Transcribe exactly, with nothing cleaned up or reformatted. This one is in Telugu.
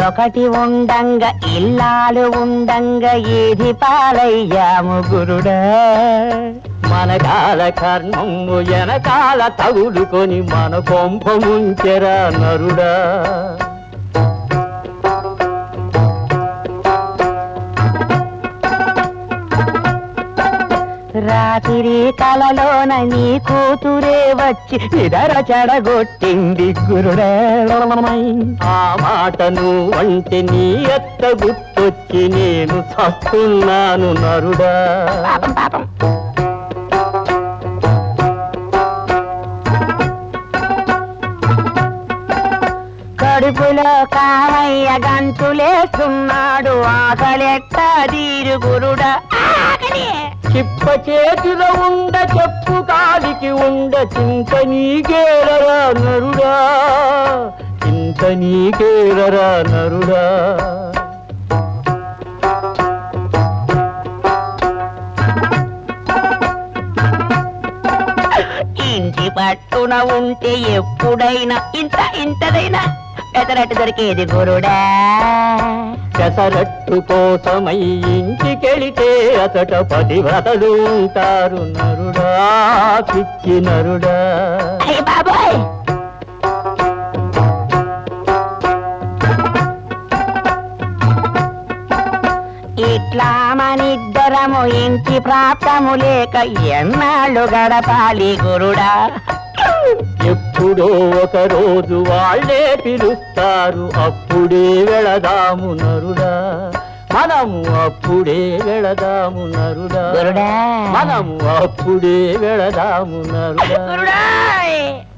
ఒకటి ఉండంగా ఇల్లాలు ఉండంగా ఏది పాలయ్యాము గురుడా. మన కాల కర్మము వెనకాల తగులుకొని మన కొంప ముంచెరా నరుడా. రాత్రి కలలోన నీ కూతురే వచ్చి నిదర చెడగొట్టింది గురుడా. ఆ మాట నువ్వంటే నీ ఎత్త గుర్తొచ్చి నేను చస్తున్నాను నరుడా. కడుపులో కామయ్య గంతులేస్తున్నాడు ఆకలెట్ట తీరు గురుడా. చిప్ప చేతిలో ఉండ చెప్పు కాలికి ఉండ చింత నీకేరరా నరుడా. చింత నీకేరరా నరుడా. ఇంటి పట్టున ఉంటే ఎప్పుడైనా ఇంత ఇంతదైనా పెసరట్టు దొరికేది గురుడా. పెసరట్టు కోసమై ఇంటికెళితే అతట పతివ్రతలు ఉంటారు నరుడా. పిచ్చి నరుడా. బాబాయ్ ఇట్లా మనిద్దరము ఇంటి ప్రాప్తము లేక ఎన్నాళ్ళు గడపాలి గురుడా. ఎప్పుడో ఒక రోజు వాళ్ళే పిలుస్తారు అప్పుడే వెళదాము నరుడా. మనము అప్పుడే వెళదాము నరుడా. మనము అప్పుడే వెళదాము నరుడా.